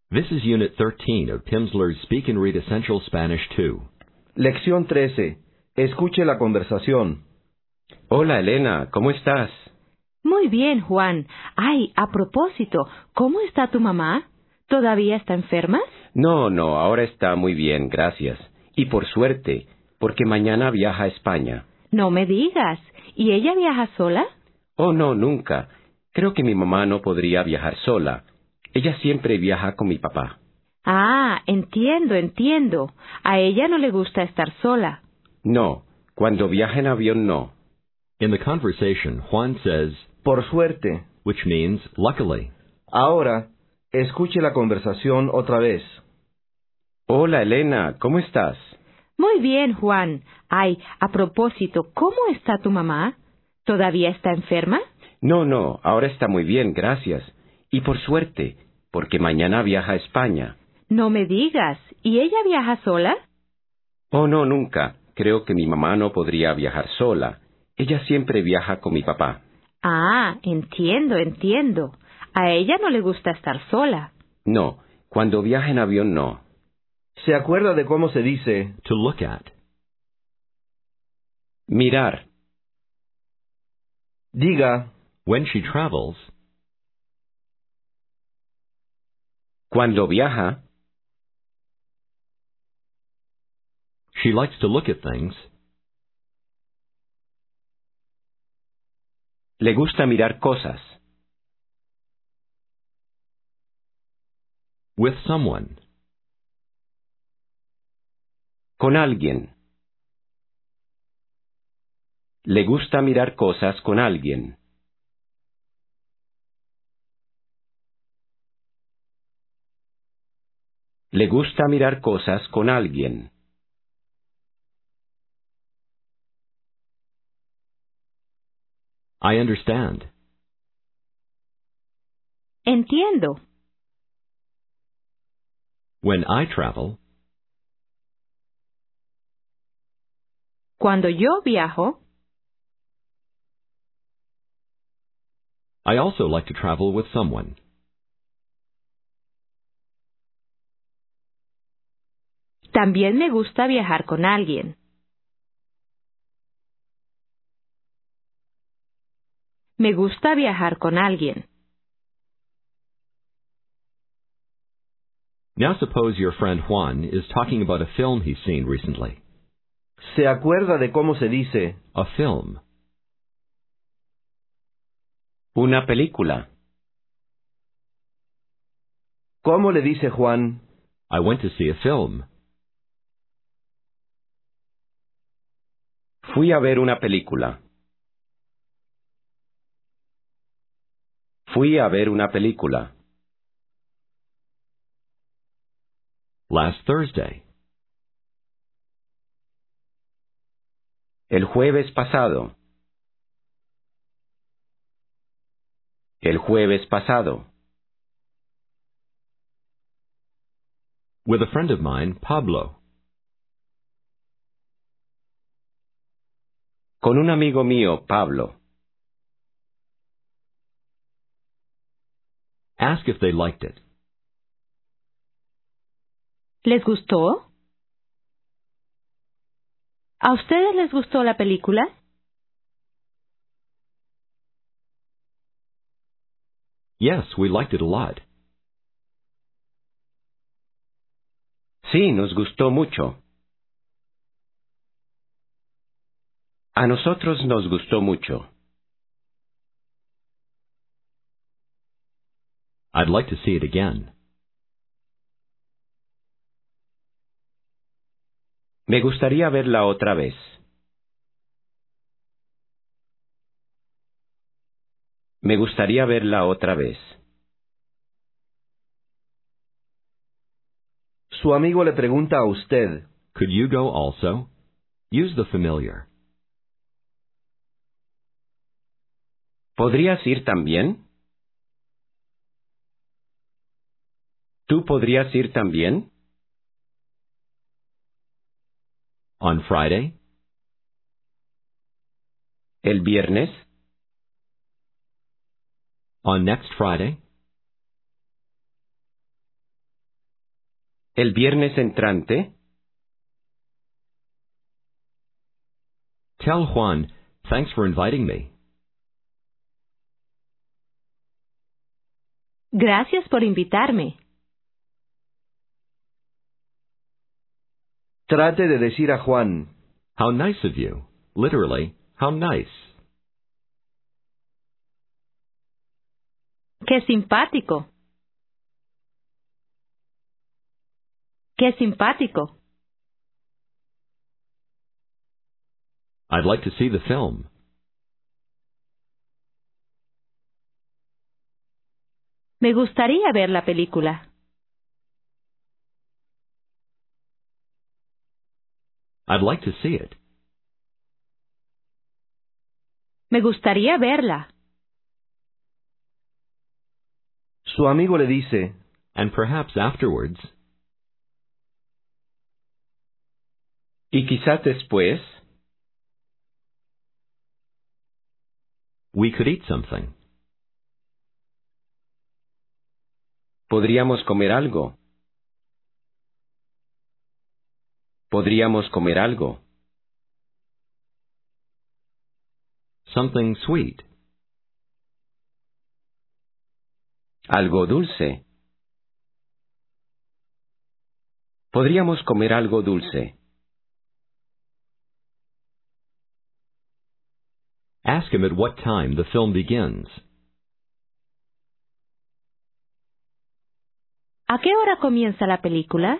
This is Unit 13 of Pimsleur's Speak and Read Essential Spanish 2. Lección 13. Escuche la conversación. Hola, Elena, ¿cómo estás? Muy bien, Juan. Ay, a propósito, ¿cómo está tu mamá? ¿Todavía está enferma? No, ahora está muy bien, gracias. Y por suerte, porque mañana viaja a España. No me digas. ¿Y ella viaja sola? Oh, no, nunca. Creo que mi mamá no podría viajar sola. Ella siempre viaja con mi papá. Ah, entiendo. A ella no le gusta estar sola. No, cuando viaja en avión no. In the conversation, Juan says, Por suerte. which means luckily. Ahora, escuche la conversación otra vez. Hola, Elena, ¿cómo estás? Muy bien, Juan. Ay, a propósito, ¿cómo está tu mamá? ¿Todavía está enferma? No, ahora está muy bien, gracias. Y por suerte, porque mañana viaja a España. No me digas. ¿Y ella viaja sola? Oh, no, nunca. Creo que mi mamá no podría viajar sola. Ella siempre viaja con mi papá. Ah, entiendo. A ella no le gusta estar sola. No, cuando viaja en avión no. ¿Se acuerda de cómo se dice To look at. Mirar. diga, When she travels, Cuando viaja, she likes to look at things le gusta mirar cosas. with someone. Con alguien. Le gusta mirar cosas con alguien. Le gusta mirar cosas con alguien. I understand. Entiendo. When I travel, Cuando yo viajo, I also like to travel with someone. también me gusta viajar con alguien. Me gusta viajar con alguien. Now suppose your friend Juan is talking about a film he's seen recently. ¿se acuerda de cómo se dice A film. Una película. ¿Cómo le dice Juan? I went to see a film. Fui a ver una película. Fui a ver una película. Last Thursday. El jueves pasado. El jueves pasado. With a friend of mine, Pablo. Con un amigo mío, Pablo. Ask if they liked it. ¿Les gustó? ¿A ustedes les gustó la película? Yes, we liked it a lot. Sí, nos gustó mucho. A nosotros nos gustó mucho. I'd like to see it again. Me gustaría verla otra vez. Me gustaría verla otra vez. Su amigo le pregunta a usted. Could you go also? Use the familiar. ¿Podrías ir también? ¿Tú podrías ir también? On Friday? ¿El viernes? On next Friday? ¿El viernes entrante? Tell Juan, thanks for inviting me. Gracias por invitarme. Trate de decir a Juan, How nice of you. Literally, how nice. ¡Qué simpático! ¡Qué simpático! I'd like to see the film. Me gustaría ver la película. I'd like to see it. Me gustaría verla. su amigo le dice, And perhaps afterwards, Y quizás después, we could eat something. podríamos comer algo. Podríamos comer algo. Something sweet. Algo dulce. Podríamos comer algo dulce. Ask him at what time the film begins. ¿A qué hora comienza la película?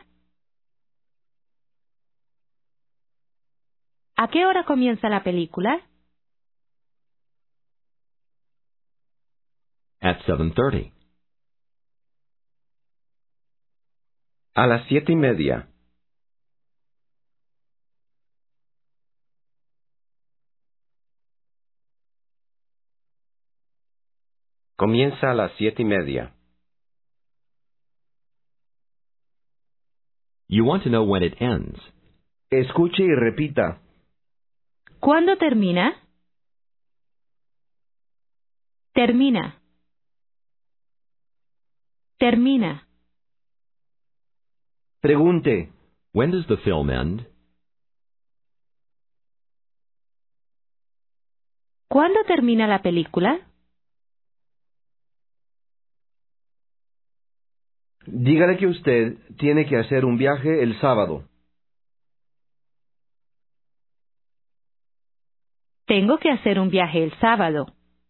¿A qué hora comienza la película? At 7:30. A las 7:30. Comienza a las 7:30. You want to know when it ends. escuche y repita, ¿Cuándo termina? Termina. Termina. pregunte, When does the film end? ¿Cuándo termina la película? dígale que usted tiene que hacer un viaje el sábado. Tengo que hacer un viaje el sábado.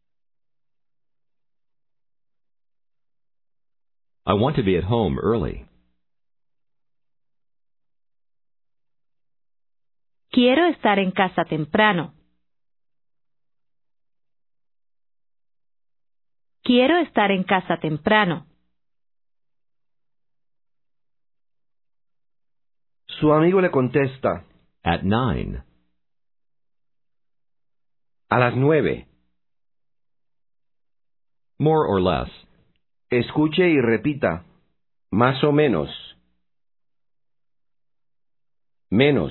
I want to be at home early. Quiero estar en casa temprano. Quiero estar en casa temprano. Su amigo le contesta, At 9. A las 9. More or less. escuche y repita, Más o menos. Menos.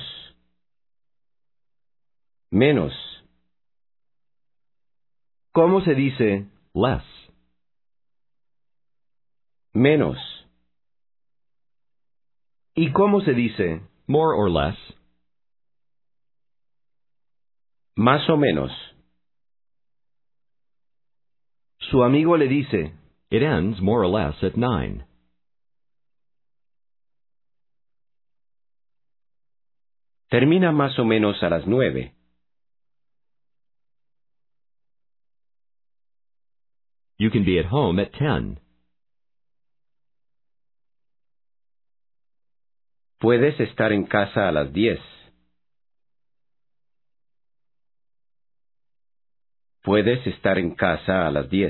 Menos. ¿cómo se dice? Less. Menos. ¿Y cómo se dice? More or less. Más o menos. Su amigo le dice, It ends more or less at 9. Termina más o menos a las 9. You can be at home at 10. Puedes estar en casa a las 10. Puedes estar en casa a las 10.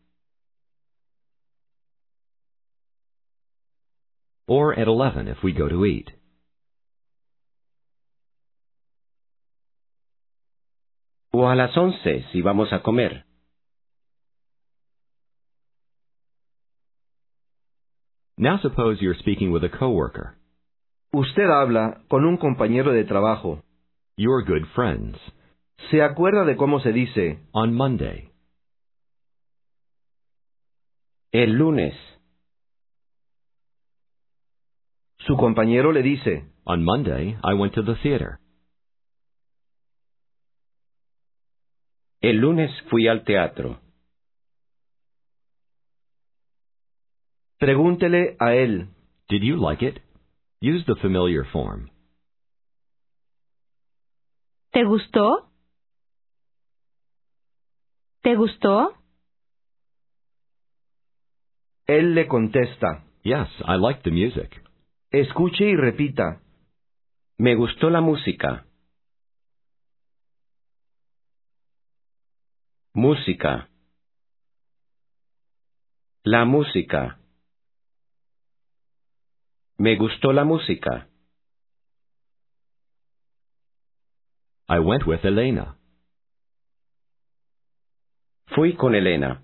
Or at 11 if we go to eat. O a las 11 si vamos a comer. Now suppose you're speaking with a coworker. usted habla con un compañero de trabajo. You're good friends. ¿Se acuerda de cómo se dice? On Monday. El lunes. Su compañero le dice, On Monday, I went to the theater. El lunes fui al teatro. pregúntele a él. Did you like it? Use the familiar form. ¿Te gustó? ¿Te gustó? Él le contesta. Yes, I liked the music. Escuche y repita. Me gustó la música. Música. La música. Me gustó la música. I went with Elena. Fui con Elena.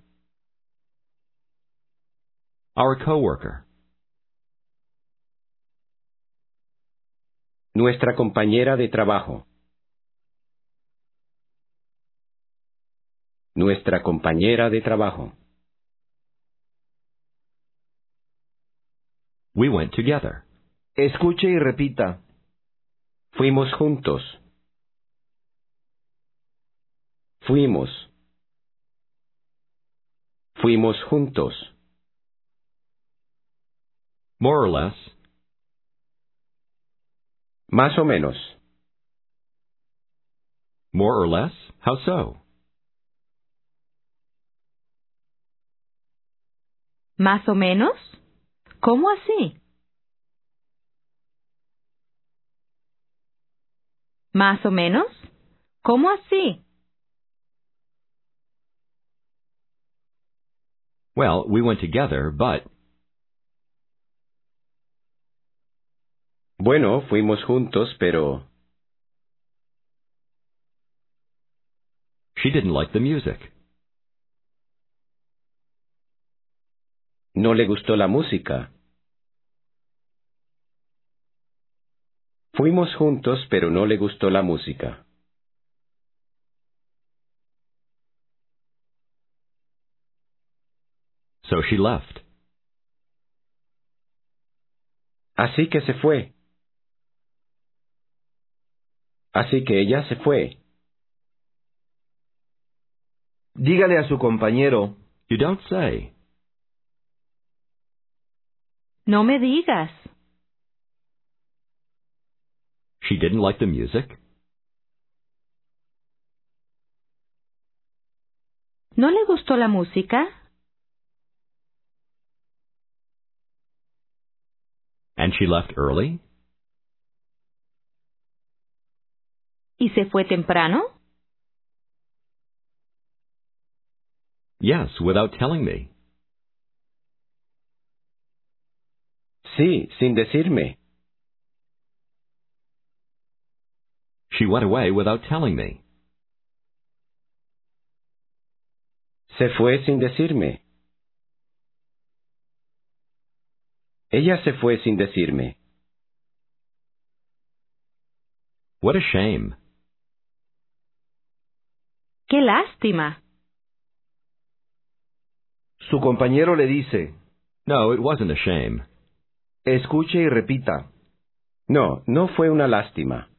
Our coworker. Nuestra compañera de trabajo. Nuestra compañera de trabajo. We went together. Escuche y repita. Fuimos juntos. Fuimos. Fuimos juntos. More or less. Más o menos. More or less? How so? ¿Más o menos? ¿Cómo así? ¿Más o menos? ¿Cómo así? Well, we went together, but... Bueno, fuimos juntos, pero She didn't like the music. no le gustó la música. Fuimos juntos, pero no le gustó la música. So she left. Así que se fue. Así que ella se fue. Dígale a su compañero. You don't say. No me digas. She didn't like the music. ¿No le gustó la música? And she left early. ¿Y se fue temprano? Yes, without telling me. Sí, sin decirme. She went away without telling me. Se fue sin decirme. Ella se fue sin decirme. What a shame. ¡Qué lástima! Su compañero le dice. No, it wasn't a shame. Escuche y repita. No, no fue una lástima.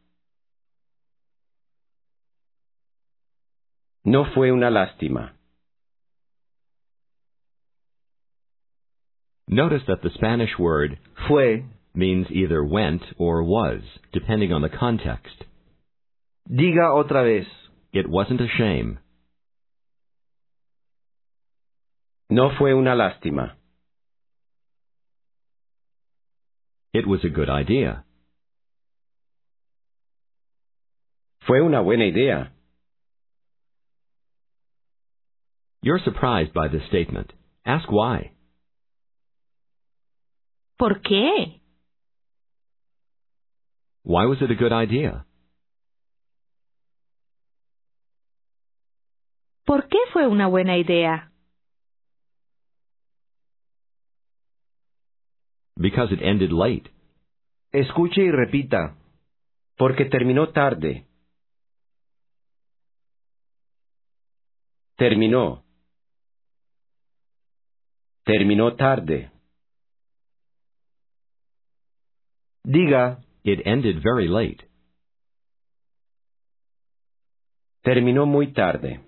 No fue una lástima. Notice that the Spanish word Fue. means either went or was, depending on the context. Diga otra vez. It wasn't a shame. No fue una lástima. It was a good idea. Fue una buena idea. You're surprised by this statement. Ask why. ¿Por qué? Why was it a good idea? ¿Por qué fue una buena idea? Because it ended late. Escuche y repita. Porque terminó tarde. Terminó. Terminó tarde. Diga, It ended very late. Terminó muy tarde.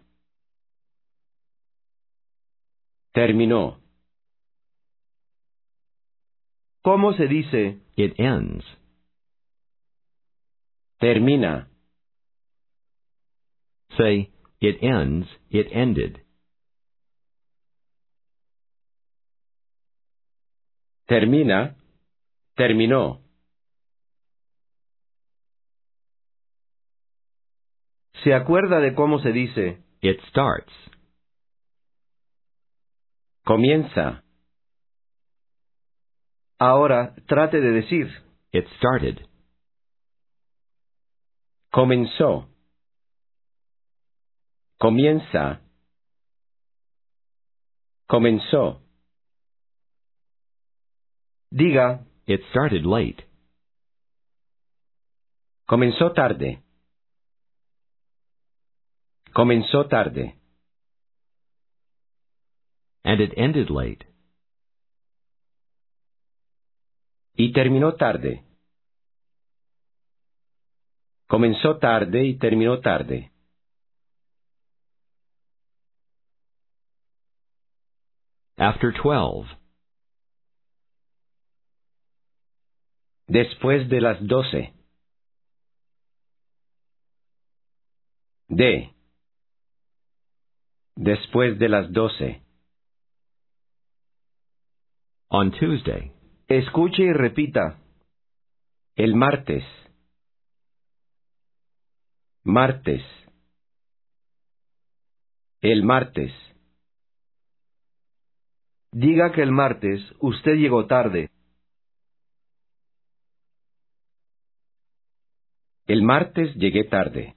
Terminó. ¿cómo se dice? It ends. Termina. Say, it ends, it ended. Termina. Terminó. ¿Se acuerda de cómo se dice? It starts. Comienza. Ahora trate de decir. It started. Comenzó. Comienza. Comenzó. Diga, It started late. Comenzó tarde. Comenzó tarde. And it ended late. Y terminó tarde. Comenzó tarde y terminó tarde. After 12. Después de las 12. De. Después de las 12. On Tuesday. escuche y repita. El martes. Martes. El martes. Diga que el martes usted llegó tarde. El martes llegué tarde.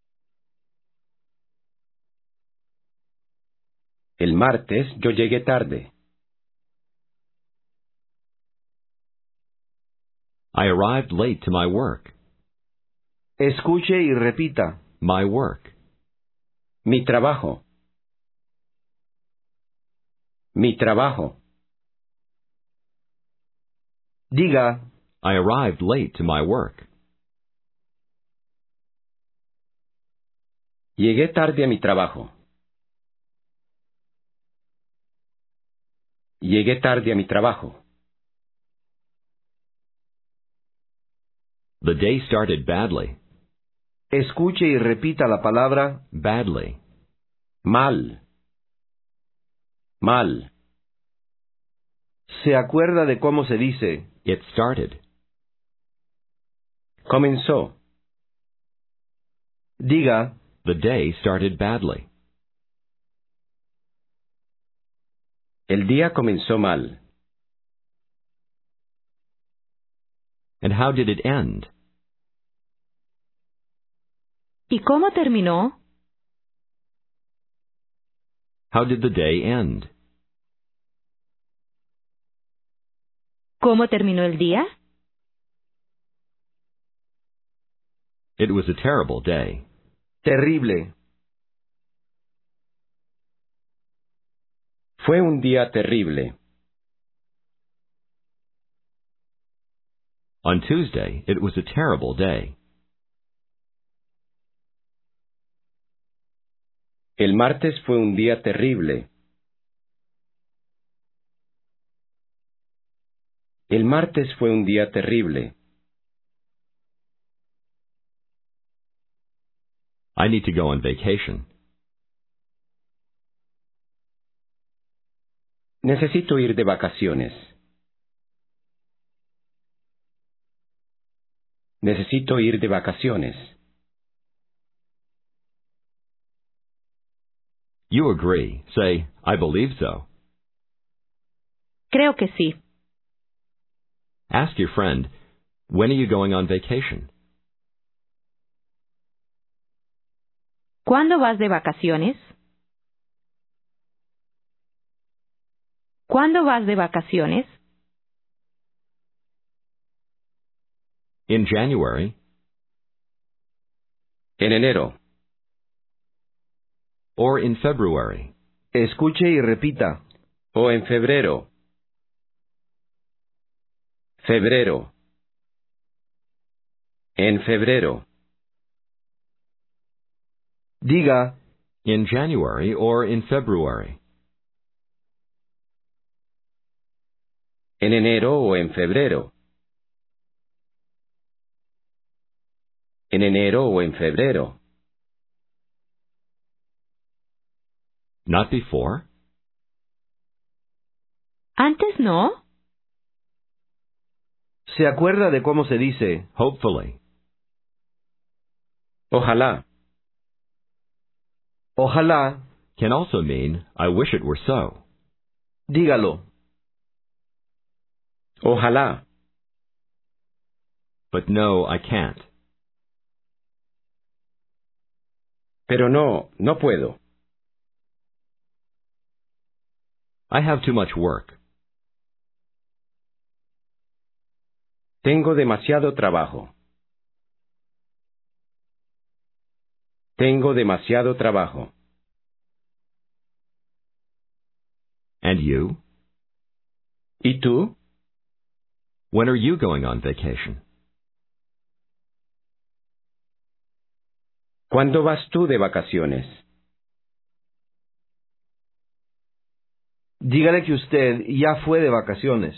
El martes yo llegué tarde. I arrived late to my work. Escuche y repita. My work. Mi trabajo. Mi trabajo. Diga, I arrived late to my work. Llegué tarde a mi trabajo. Llegué tarde a mi trabajo. The day started badly. escuche y repita la palabra. Badly. Mal. Mal. ¿Se acuerda de cómo se dice? It started. Comenzó. Diga, The day started badly. El día comenzó mal. And how did it end? ¿Y cómo terminó? How did the day end? ¿Cómo terminó el día? It was a terrible day. terrible. Fue un día terrible. On Tuesday, it was a terrible day. El martes fue un día terrible. El martes fue un día terrible. I need to go on vacation. Necesito ir de vacaciones. Necesito ir de vacaciones. You agree. Say, I believe so. Creo que sí. Ask your friend, when are you going on vacation? ¿Cuándo vas de vacaciones? ¿Cuándo vas de vacaciones? In January. En enero. Or in February. Escuche y repita. O en febrero. Febrero. En febrero. Diga, In January or in February. En enero o en febrero. En enero o en febrero. Not before. Antes no. ¿se acuerda de cómo se dice? Hopefully. Ojalá. Ojalá, Can also mean, I wish it were so. dígalo. Ojalá. But no, I can't. Pero no, no puedo. I have too much work. Tengo demasiado trabajo. Tengo demasiado trabajo. And you? ¿Y tú? When are you going on vacation? ¿Cuándo vas tú de vacaciones? Dígale que usted ya fue de vacaciones.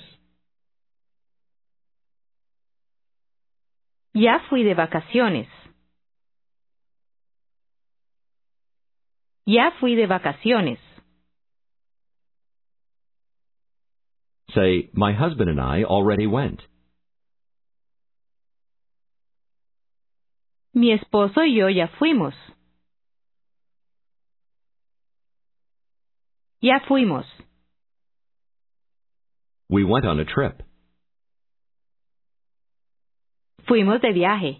Ya fui de vacaciones. Ya fui de vacaciones. Say, my husband and I already went. Mi esposo y yo ya fuimos. Ya fuimos. We went on a trip. Fuimos de viaje.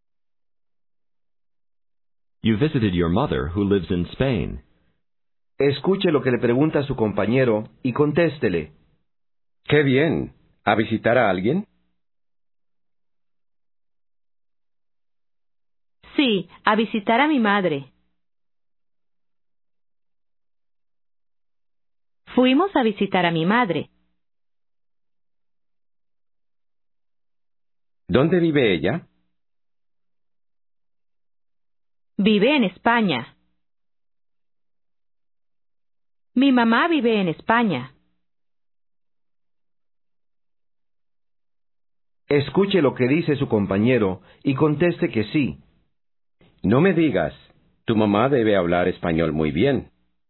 You visited your mother who lives in Spain. Escuche lo que le pregunta su compañero y contéstele. ¡Qué bien! ¿A visitar a alguien? Sí, a visitar a mi madre. Fuimos a visitar a mi madre. ¿Dónde vive ella? Vive en España. Mi mamá vive en España. Escuche lo que dice su compañero y conteste que sí. No me digas. Tu mamá debe hablar español muy bien.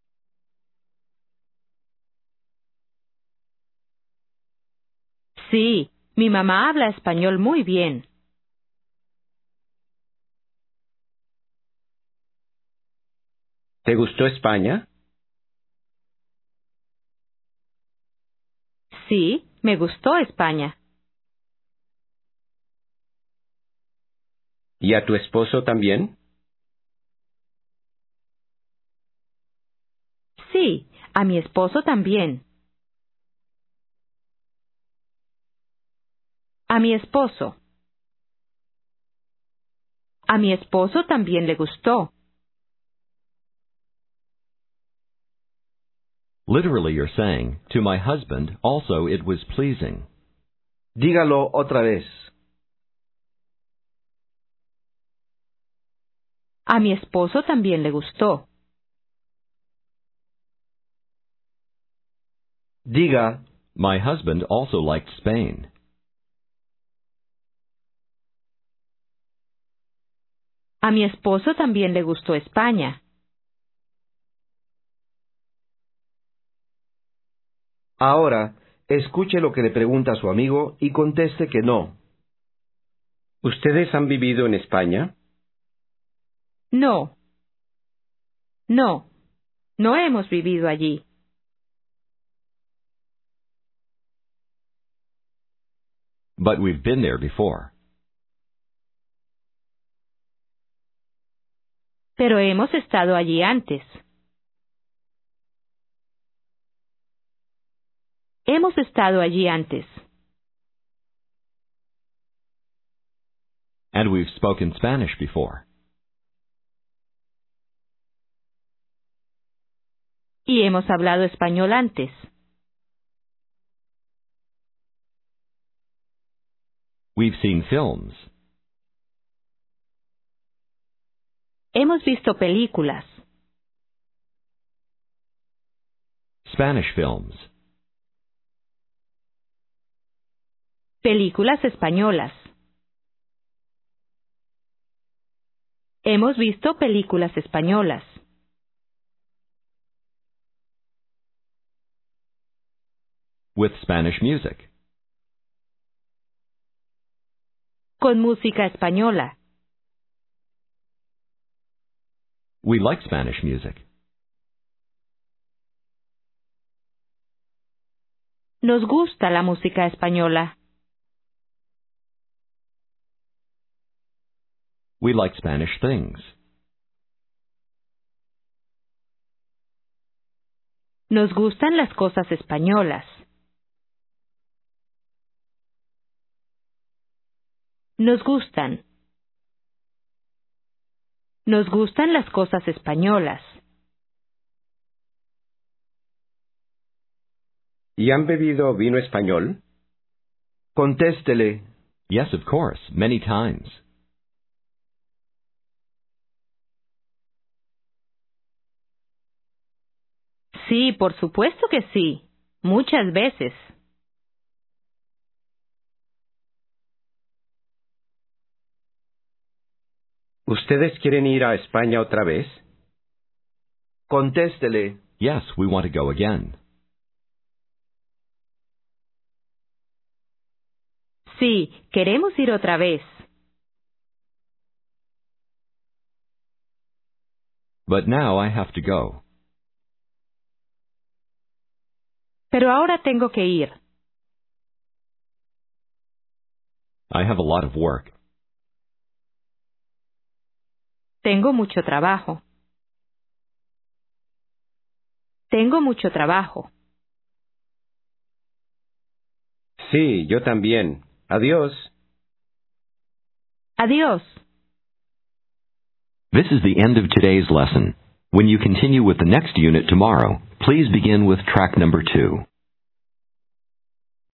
Sí, mi mamá habla español muy bien. ¿Te gustó España? Sí, me gustó España. ¿Y a tu esposo también? Sí, a mi esposo también. A mi esposo. A mi esposo también le gustó. Literally, you're saying, to my husband also it was pleasing. Dígalo otra vez. A mi esposo también le gustó. Diga, My husband also liked Spain. A mi esposo también le gustó España. ahora, escuche lo que le pregunta su amigo y conteste que no. ¿Ustedes han vivido en España? No. No. No hemos vivido allí. But we've been there before. Pero hemos estado allí antes. Hemos estado allí antes. And we've spoken Spanish before. Y hemos hablado español antes. We've seen films. hemos visto películas. Spanish films. Películas españolas. Hemos visto películas españolas. With Spanish music. Con música española. We like Spanish music. Nos gusta la música española. We like Spanish things. Nos gustan las cosas españolas. Nos gustan. Nos gustan las cosas españolas. ¿Y han bebido vino español? Contéstele. Yes, of course, many times. Sí, por supuesto que sí. Muchas veces. ¿Ustedes quieren ir a España otra vez? Contéstele. Yes, we want to go again. Sí, queremos ir otra vez. But now I have to go. Pero ahora tengo que ir. I have a lot of work. Tengo mucho trabajo. Tengo mucho trabajo. Sí, yo también. Adiós. Adiós. This is the end of today's lesson. When you continue with the next unit tomorrow, please begin with track number 2.